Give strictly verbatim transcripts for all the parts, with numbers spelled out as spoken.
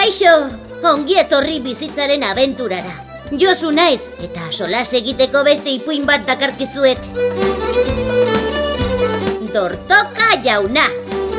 Kaixo, ongi etorri bizitzaren abenturara. Josu naiz, eta solas egiteko beste ipuin bat dakarkizuet. Dortoka jauna.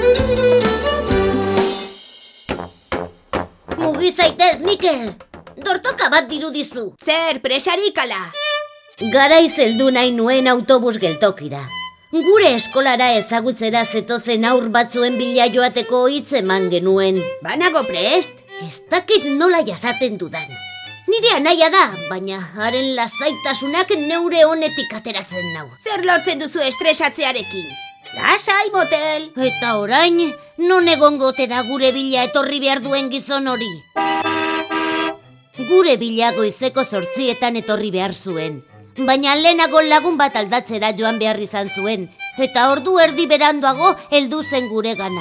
Mugi zaitez, Mikel. Dortoka bat dirudizu. Zer, presarik ala? Garaiz heldu nahi nuen autobus geltokira. Gure eskolara ezagutzera zetozen aur batzuen bila joateko hitz eman genuen. Banago prest? Ez dakit nola jasaten dudan. Nire anaia da, baina haren lasaitasunak neure honetik ateratzen nau. Zer lortzen duzu estresatzearekin? Lasai, motel! Eta orain, non egongote da gure bila etorri behar duen gizon hori? Gure bila goizeko zortzietan etorri behar zuen. Baina lehenago lagun bat aldatzera joan behar izan zuen, eta ordu erdi beranduago heldu zen gure gana.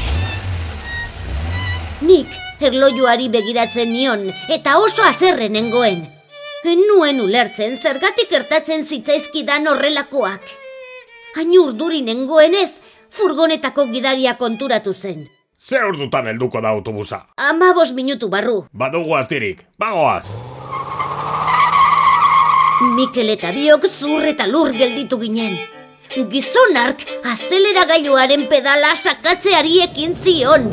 Nik erlojuari begiratzen nion, eta oso haserre nengoen. Nuen ulertzen zergatik gertatzen zitzaizkidan horrelakoak. Hain urduri nengoenez, furgonetako gidaria konturatu zen. Ze ordutan helduko da autobusa? Amabos minutu barru. Badugu aztirik, bagoaz! Mikel eta biok zur eta lur gelditu ginen. Gizonark azeleragailuaren pedala sakatzeari ekin zion.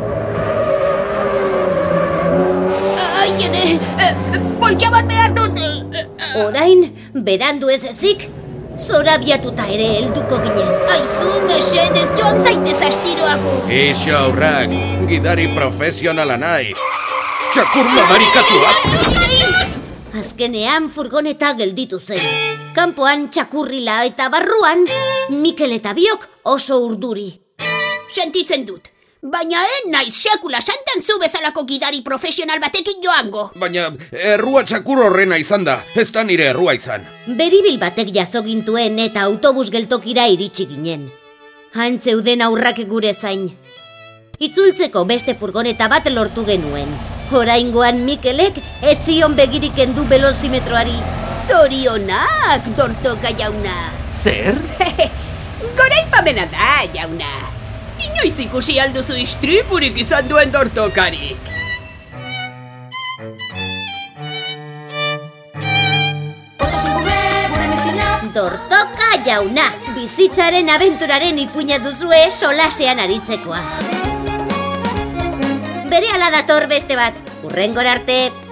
Ai, ene, eh, poltsa bat behar dut! Orain, berandu ez ezik, zorabiatuta ere helduko ginen. Aizu, mesedez, joan zaitez astiroago. Ixo aurrak, gidari profesionala naiz. Txakur mamarikatuak! Azkenean furgoneta gelditu zen. Kanpoan txakurrila eta barruan, Mikel eta biok oso urduri. Sentitzen dut, baina en naiz sekula santan zu bezalako gidari profesional batekin joango. Baina errua txakur horrena izan da, ez da nire errua izan. Beribil batek jaso gintuen eta autobus geltokira iritsi ginen. Han zeuden aurrak gure zain. Itzultzeko beste furgoneta bat lortu genuen. Oraingoan Mikelek ez zion begirik endu velozimetroari. Zorionak, Dortoka jauna. Zer? Goraipamena da, jauna. Inoiz ikusi alduzu istripurik izan duen Dortokarik. Dortoka jauna, bizitzaren abenturaren ipuina duzue solasean aritzekoa. Berehala dator beste bat, hurrengora arte.